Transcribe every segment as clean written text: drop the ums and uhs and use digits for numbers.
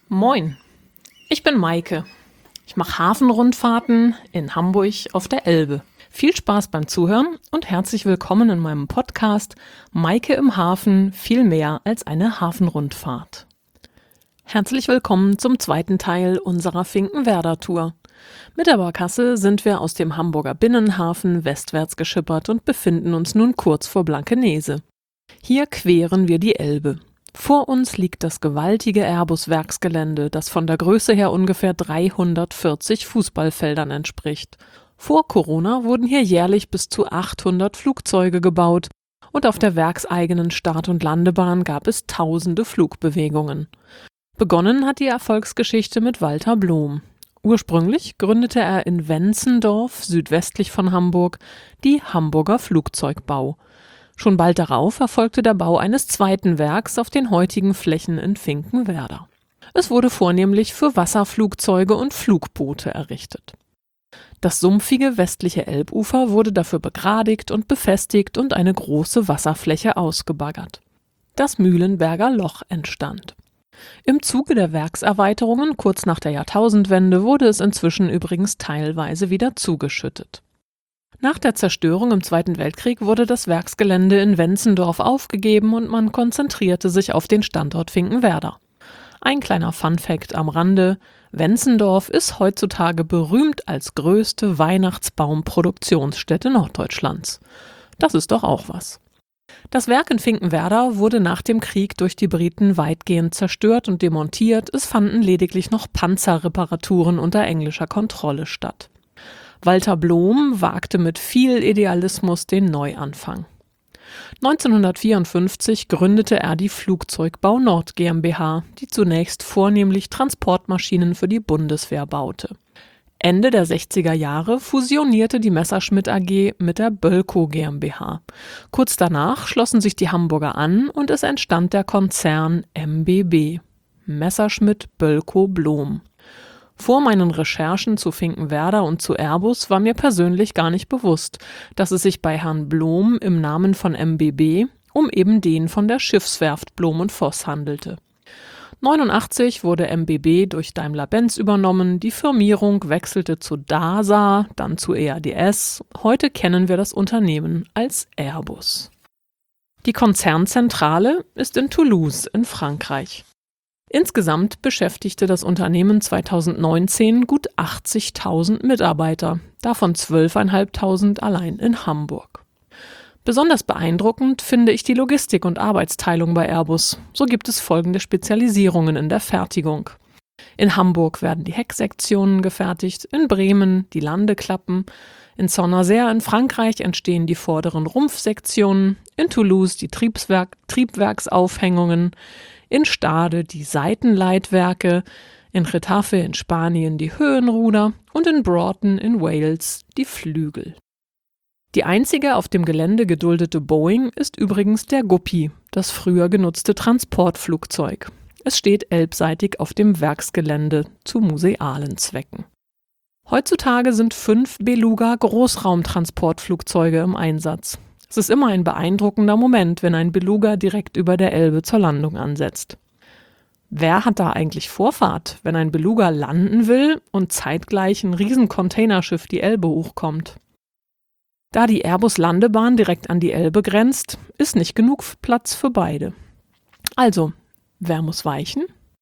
Moin, ich bin Maike. Ich mache Hafenrundfahrten in Hamburg auf der Elbe. Viel Spaß beim Zuhören und herzlich willkommen in meinem Podcast Maike im Hafen, viel mehr als eine Hafenrundfahrt. Herzlich willkommen zum zweiten Teil unserer Finkenwerder-Tour. Mit der Barkasse sind wir aus dem Hamburger Binnenhafen westwärts geschippert und befinden uns nun kurz vor Blankenese. Hier queren wir die Elbe. Vor uns liegt das gewaltige Airbus-Werksgelände, das von der Größe her ungefähr 340 Fußballfeldern entspricht. Vor Corona wurden hier jährlich bis zu 800 Flugzeuge gebaut und auf der werkseigenen Start- und Landebahn gab es tausende Flugbewegungen. Begonnen hat die Erfolgsgeschichte mit Walter Blohm. Ursprünglich gründete er in Wenzendorf, südwestlich von Hamburg, die Hamburger Flugzeugbau. Schon bald darauf erfolgte der Bau eines zweiten Werks auf den heutigen Flächen in Finkenwerder. Es wurde vornehmlich für Wasserflugzeuge und Flugboote errichtet. Das sumpfige westliche Elbufer wurde dafür begradigt und befestigt und eine große Wasserfläche ausgebaggert. Das Mühlenberger Loch entstand. Im Zuge der Werkserweiterungen kurz nach der Jahrtausendwende wurde es inzwischen übrigens teilweise wieder zugeschüttet. Nach der Zerstörung im Zweiten Weltkrieg wurde das Werksgelände in Wenzendorf aufgegeben und man konzentrierte sich auf den Standort Finkenwerder. Ein kleiner Funfact am Rande: Wenzendorf ist heutzutage berühmt als größte Weihnachtsbaumproduktionsstätte Norddeutschlands. Das ist doch auch was. Das Werk in Finkenwerder wurde nach dem Krieg durch die Briten weitgehend zerstört und demontiert, es fanden lediglich noch Panzerreparaturen unter englischer Kontrolle statt. Walter Blohm wagte mit viel Idealismus den Neuanfang. 1954 gründete er die Flugzeugbau Nord GmbH, die zunächst vornehmlich Transportmaschinen für die Bundeswehr baute. Ende der 60er Jahre fusionierte die Messerschmitt AG mit der Bölkow GmbH. Kurz danach schlossen sich die Hamburger an und es entstand der Konzern MBB, Messerschmitt Bölkow Blohm. Vor meinen Recherchen zu Finkenwerder und zu Airbus war mir persönlich gar nicht bewusst, dass es sich bei Herrn Blohm im Namen von MBB um eben den von der Schiffswerft Blohm & Voss handelte. 1989 wurde MBB durch Daimler-Benz übernommen, die Firmierung wechselte zu DASA, dann zu EADS, heute kennen wir das Unternehmen als Airbus. Die Konzernzentrale ist in Toulouse in Frankreich. Insgesamt beschäftigte das Unternehmen 2019 gut 80.000 Mitarbeiter, davon 12.500 allein in Hamburg. Besonders beeindruckend finde ich die Logistik und Arbeitsteilung bei Airbus. So gibt es folgende Spezialisierungen in der Fertigung. In Hamburg werden die Hecksektionen gefertigt, in Bremen die Landeklappen, in Saint-Nazaire in Frankreich entstehen die vorderen Rumpfsektionen, in Toulouse die Triebwerksaufhängungen, in Stade die Seitenleitwerke, in Getafe in Spanien die Höhenruder und in Broughton in Wales die Flügel. Die einzige auf dem Gelände geduldete Boeing ist übrigens der Guppy, das früher genutzte Transportflugzeug. Es steht elbseitig auf dem Werksgelände zu musealen Zwecken. Heutzutage sind 5 Beluga Großraumtransportflugzeuge im Einsatz. Es ist immer ein beeindruckender Moment, wenn ein Beluga direkt über der Elbe zur Landung ansetzt. Wer hat da eigentlich Vorfahrt, wenn ein Beluga landen will und zeitgleich ein Riesencontainerschiff die Elbe hochkommt? Da die Airbus-Landebahn direkt an die Elbe grenzt, ist nicht genug Platz für beide. Also, wer muss weichen?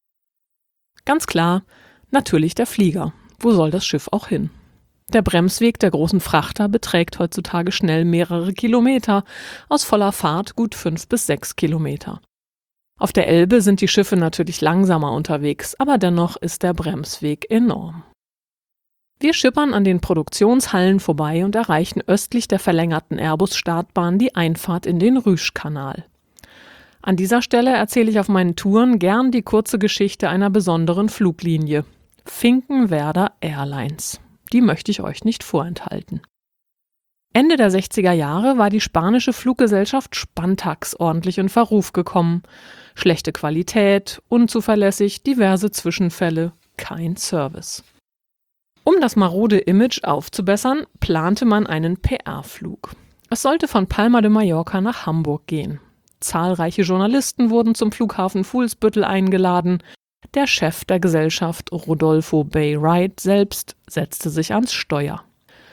Ganz klar, natürlich der Flieger. Wo soll das Schiff auch hin? Der Bremsweg der großen Frachter beträgt heutzutage schnell mehrere Kilometer, aus voller Fahrt gut 5 bis 6 Kilometer. Auf der Elbe sind die Schiffe natürlich langsamer unterwegs, aber dennoch ist der Bremsweg enorm. Wir schippern an den Produktionshallen vorbei und erreichen östlich der verlängerten Airbus-Startbahn die Einfahrt in den Rüschkanal. An dieser Stelle erzähle ich auf meinen Touren gern die kurze Geschichte einer besonderen Fluglinie: Finkenwerder Airlines. Die möchte ich euch nicht vorenthalten. Ende der 60er Jahre war die spanische Fluggesellschaft Spantax ordentlich in Verruf gekommen. Schlechte Qualität, unzuverlässig, diverse Zwischenfälle, kein Service. Um das marode Image aufzubessern, plante man einen PR-Flug. Es sollte von Palma de Mallorca nach Hamburg gehen. Zahlreiche Journalisten wurden zum Flughafen Fuhlsbüttel eingeladen. Der Chef der Gesellschaft, Rodolfo Bay Wright selbst, setzte sich ans Steuer.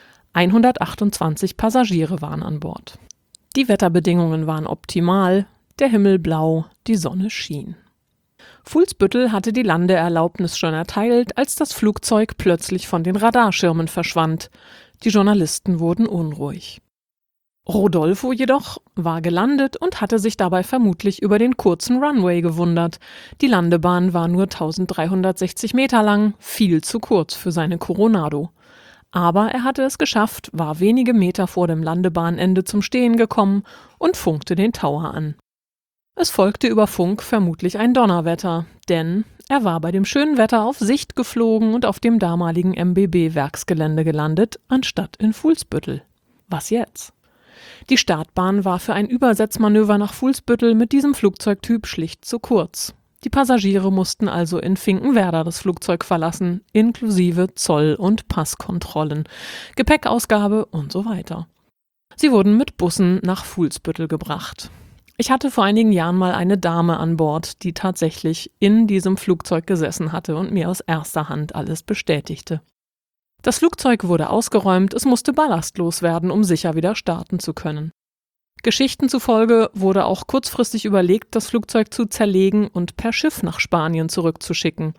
128 Passagiere waren an Bord. Die Wetterbedingungen waren optimal, der Himmel blau, die Sonne schien. Fuhlsbüttel hatte die Landeerlaubnis schon erteilt, als das Flugzeug plötzlich von den Radarschirmen verschwand. Die Journalisten wurden unruhig. Rodolfo jedoch war gelandet und hatte sich dabei vermutlich über den kurzen Runway gewundert. Die Landebahn war nur 1360 Meter lang, viel zu kurz für seine Coronado. Aber er hatte es geschafft, war wenige Meter vor dem Landebahnende zum Stehen gekommen und funkte den Tower an. Es folgte über Funk vermutlich ein Donnerwetter, denn er war bei dem schönen Wetter auf Sicht geflogen und auf dem damaligen MBB-Werksgelände gelandet, anstatt in Fuhlsbüttel. Was jetzt? Die Startbahn war für ein Übersetzmanöver nach Fuhlsbüttel mit diesem Flugzeugtyp schlicht zu kurz. Die Passagiere mussten also in Finkenwerder das Flugzeug verlassen, inklusive Zoll- und Passkontrollen, Gepäckausgabe und so weiter. Sie wurden mit Bussen nach Fuhlsbüttel gebracht. Ich hatte vor einigen Jahren mal eine Dame an Bord, die tatsächlich in diesem Flugzeug gesessen hatte und mir aus erster Hand alles bestätigte. Das Flugzeug wurde ausgeräumt, es musste ballastlos werden, um sicher wieder starten zu können. Geschichten zufolge wurde auch kurzfristig überlegt, das Flugzeug zu zerlegen und per Schiff nach Spanien zurückzuschicken.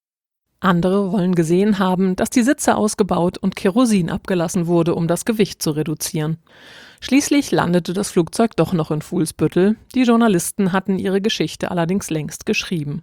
Andere wollen gesehen haben, dass die Sitze ausgebaut und Kerosin abgelassen wurde, um das Gewicht zu reduzieren. Schließlich landete das Flugzeug doch noch in Fuhlsbüttel, die Journalisten hatten ihre Geschichte allerdings längst geschrieben.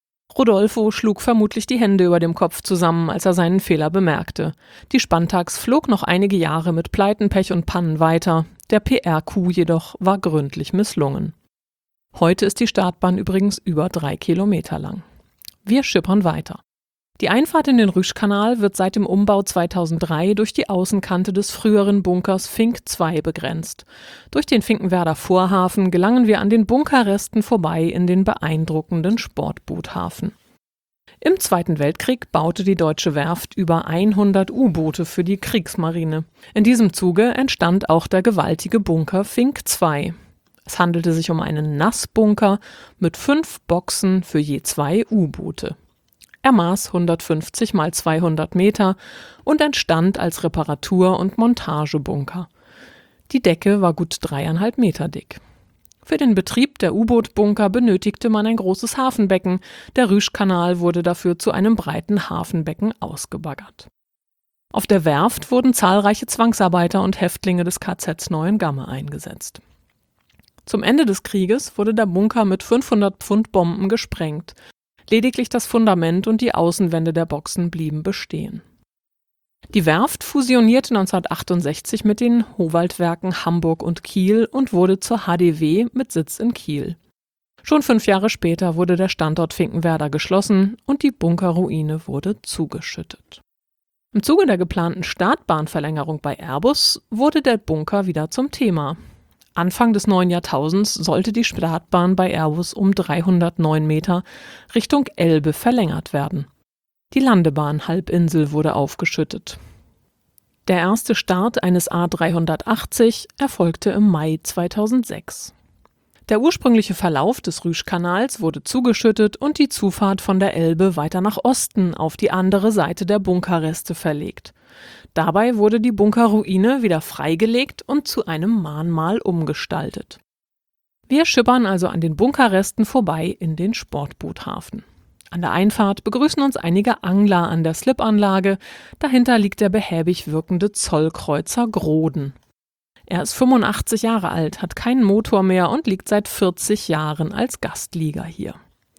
Rodolfo schlug vermutlich die Hände über dem Kopf zusammen, als er seinen Fehler bemerkte. Die Spantax flog noch einige Jahre mit Pleiten, Pech und Pannen weiter, der PR-Coup jedoch war gründlich misslungen. Heute ist die Startbahn übrigens über 3 Kilometer lang. Wir schippern weiter. Die Einfahrt in den Rüschkanal wird seit dem Umbau 2003 durch die Außenkante des früheren Bunkers Fink II begrenzt. Durch den Finkenwerder Vorhafen gelangen wir an den Bunkerresten vorbei in den beeindruckenden Sportboothafen. Im Zweiten Weltkrieg baute die Deutsche Werft über 100 U-Boote für die Kriegsmarine. In diesem Zuge entstand auch der gewaltige Bunker Fink II. Es handelte sich um einen Nassbunker mit 5 Boxen für je 2 U-Boote. Er maß 150 mal 200 Meter und entstand als Reparatur- und Montagebunker. Die Decke war gut 3,5 Meter dick. Für den Betrieb der U-Boot-Bunker benötigte man ein großes Hafenbecken. Der Rüschkanal wurde dafür zu einem breiten Hafenbecken ausgebaggert. Auf der Werft wurden zahlreiche Zwangsarbeiter und Häftlinge des KZs Neuengamme eingesetzt. Zum Ende des Krieges wurde der Bunker mit 500 Pfund Bomben gesprengt. Lediglich das Fundament und die Außenwände der Boxen blieben bestehen. Die Werft fusionierte 1968 mit den Howaldtwerken Hamburg und Kiel und wurde zur HDW mit Sitz in Kiel. Schon 5 Jahre später wurde der Standort Finkenwerder geschlossen und die Bunkerruine wurde zugeschüttet. Im Zuge der geplanten Startbahnverlängerung bei Airbus wurde der Bunker wieder zum Thema. Anfang des neuen Jahrtausends sollte die Startbahn bei Airbus um 309 Meter Richtung Elbe verlängert werden. Die Landebahn-Halbinsel wurde aufgeschüttet. Der erste Start eines A380 erfolgte im Mai 2006. Der ursprüngliche Verlauf des Rüschkanals wurde zugeschüttet und die Zufahrt von der Elbe weiter nach Osten auf die andere Seite der Bunkerreste verlegt. Dabei wurde die Bunkerruine wieder freigelegt und zu einem Mahnmal umgestaltet. Wir schippern also an den Bunkerresten vorbei in den Sportboothafen. An der Einfahrt begrüßen uns einige Angler an der Slipanlage. Dahinter liegt der behäbig wirkende Zollkreuzer Groden. Er ist 85 Jahre alt, hat keinen Motor mehr und liegt seit 40 Jahren als Gastlieger hier.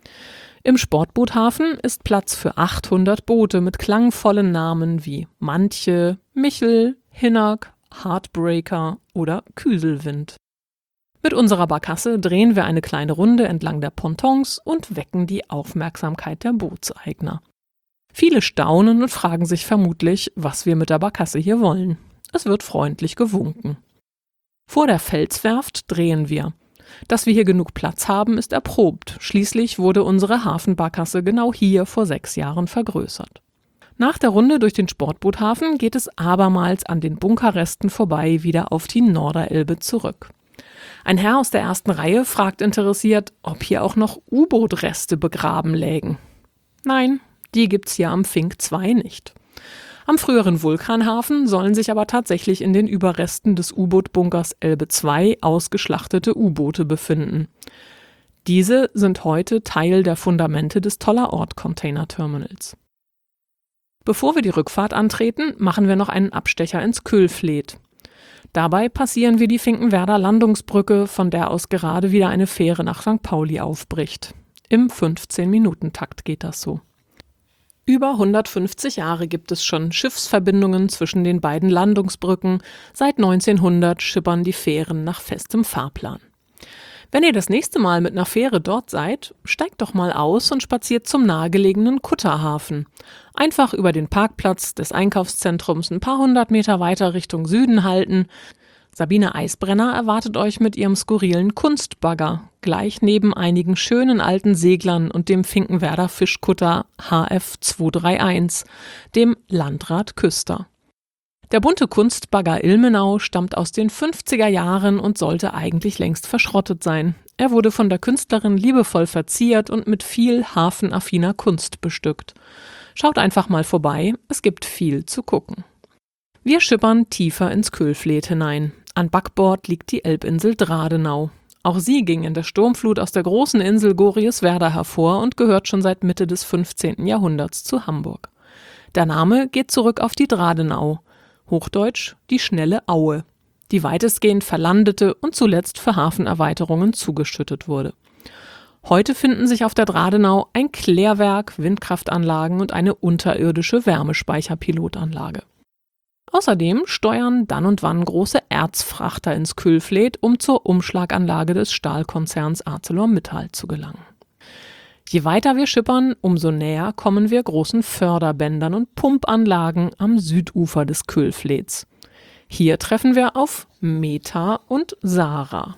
Im Sportboothafen ist Platz für 800 Boote mit klangvollen Namen wie Mantje, Michel, Hinnerk, Heartbreaker oder Küselwind. Mit unserer Barkasse drehen wir eine kleine Runde entlang der Pontons und wecken die Aufmerksamkeit der Bootseigner. Viele staunen und fragen sich vermutlich, was wir mit der Barkasse hier wollen. Es wird freundlich gewunken. Vor der Felswerft drehen wir. Dass wir hier genug Platz haben, ist erprobt. Schließlich wurde unsere Hafenbarkasse genau hier vor 6 Jahren vergrößert. Nach der Runde durch den Sportboothafen geht es abermals an den Bunkerresten vorbei wieder auf die Norderelbe zurück. Ein Herr aus der ersten Reihe fragt interessiert, ob hier auch noch U-Boot-Reste begraben lägen. Nein, die gibt's hier am Fink 2 nicht. Am früheren Vulkanhafen sollen sich aber tatsächlich in den Überresten des U-Boot-Bunkers Elbe 2 ausgeschlachtete U-Boote befinden. Diese sind heute Teil der Fundamente des Tollerort-Container-Terminals. Bevor wir die Rückfahrt antreten, machen wir noch einen Abstecher ins Kölfleet. Dabei passieren wir die Finkenwerder Landungsbrücke, von der aus gerade wieder eine Fähre nach St. Pauli aufbricht. Im 15-Minuten-Takt geht das so. Über 150 Jahre gibt es schon Schiffsverbindungen zwischen den beiden Landungsbrücken. Seit 1900 schippern die Fähren nach festem Fahrplan. Wenn ihr das nächste Mal mit einer Fähre dort seid, steigt doch mal aus und spaziert zum nahegelegenen Kutterhafen. Einfach über den Parkplatz des Einkaufszentrums ein paar 100 Meter weiter Richtung Süden halten. Sabine Eisbrenner erwartet euch mit ihrem skurrilen Kunstbagger, gleich neben einigen schönen alten Seglern und dem Finkenwerder Fischkutter HF 231, dem Landrat Küster. Der bunte Kunstbagger Ilmenau stammt aus den 50er Jahren und sollte eigentlich längst verschrottet sein. Er wurde von der Künstlerin liebevoll verziert und mit viel hafenaffiner Kunst bestückt. Schaut einfach mal vorbei, es gibt viel zu gucken. Wir schippern tiefer ins Kölfleet hinein. An Backbord liegt die Elbinsel Dradenau. Auch sie ging in der Sturmflut aus der großen Insel Goriuswerda hervor und gehört schon seit Mitte des 15. Jahrhunderts zu Hamburg. Der Name geht zurück auf die Dradenau, hochdeutsch die schnelle Aue, die weitestgehend verlandete und zuletzt für Hafenerweiterungen zugeschüttet wurde. Heute finden sich auf der Dradenau ein Klärwerk, Windkraftanlagen und eine unterirdische Wärmespeicherpilotanlage. Außerdem steuern dann und wann große Erzfrachter ins Kölfleet, um zur Umschlaganlage des Stahlkonzerns ArcelorMittal zu gelangen. Je weiter wir schippern, umso näher kommen wir großen Förderbändern und Pumpanlagen am Südufer des Kölfleets. Hier treffen wir auf Meta und Sarah.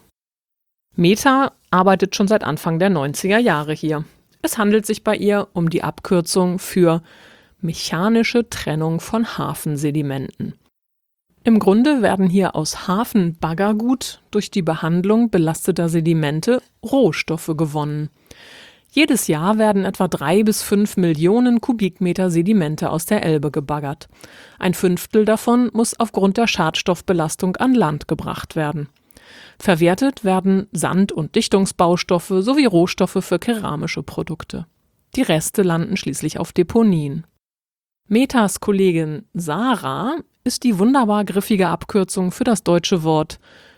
Meta arbeitet schon seit Anfang der 90er Jahre hier. Es handelt sich bei ihr um die Abkürzung für mechanische Trennung von Hafensedimenten. Im Grunde werden hier aus Hafenbaggergut durch die Behandlung belasteter Sedimente Rohstoffe gewonnen. Jedes Jahr werden etwa 3 bis 5 Millionen Kubikmeter Sedimente aus der Elbe gebaggert. Ein Fünftel davon muss aufgrund der Schadstoffbelastung an Land gebracht werden. Verwertet werden Sand- und Dichtungsbaustoffe sowie Rohstoffe für keramische Produkte. Die Reste landen schließlich auf Deponien. Metas Kollegin Sarah ist die wunderbar griffige Abkürzung für das deutsche Wort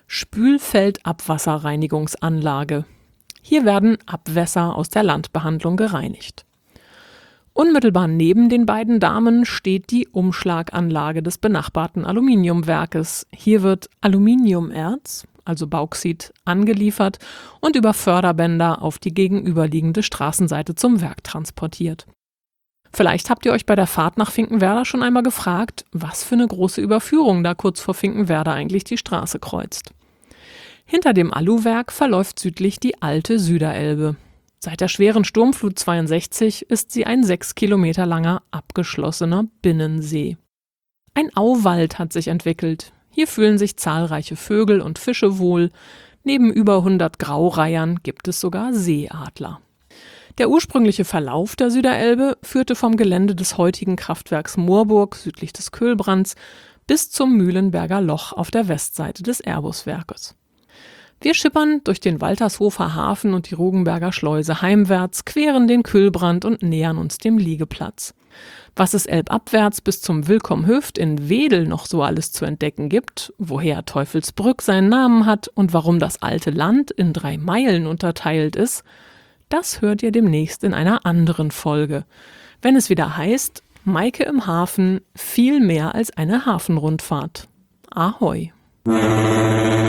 Spülfeldabwasserreinigungsanlage. Hier werden Abwässer aus der Landbehandlung gereinigt. Unmittelbar neben den beiden Damen steht die Umschlaganlage des benachbarten Aluminiumwerkes. Hier wird Aluminiumerz, also Bauxit, angeliefert und über Förderbänder auf die gegenüberliegende Straßenseite zum Werk transportiert. Vielleicht habt ihr euch bei der Fahrt nach Finkenwerder schon einmal gefragt, was für eine große Überführung da kurz vor Finkenwerder eigentlich die Straße kreuzt. Hinter dem Aluwerk verläuft südlich die alte Süderelbe. Seit der schweren Sturmflut 62 ist sie ein 6 Kilometer langer, abgeschlossener Binnensee. Ein Auwald hat sich entwickelt. Hier fühlen sich zahlreiche Vögel und Fische wohl. Neben über 100 Graureihern gibt es sogar Seeadler. Der ursprüngliche Verlauf der Süderelbe führte vom Gelände des heutigen Kraftwerks Moorburg südlich des Kölbrands bis zum Mühlenberger Loch auf der Westseite des Airbus-Werkes. Wir schippern durch den Waltershofer Hafen und die Rugenberger Schleuse heimwärts, queren den Kölbrand und nähern uns dem Liegeplatz. Was es elbabwärts bis zum Willkomm-Höft in Wedel noch so alles zu entdecken gibt, woher Teufelsbrück seinen Namen hat und warum das alte Land in 3 Meilen unterteilt ist, das hört ihr demnächst in einer anderen Folge, wenn es wieder heißt, Maike im Hafen, viel mehr als eine Hafenrundfahrt. Ahoi!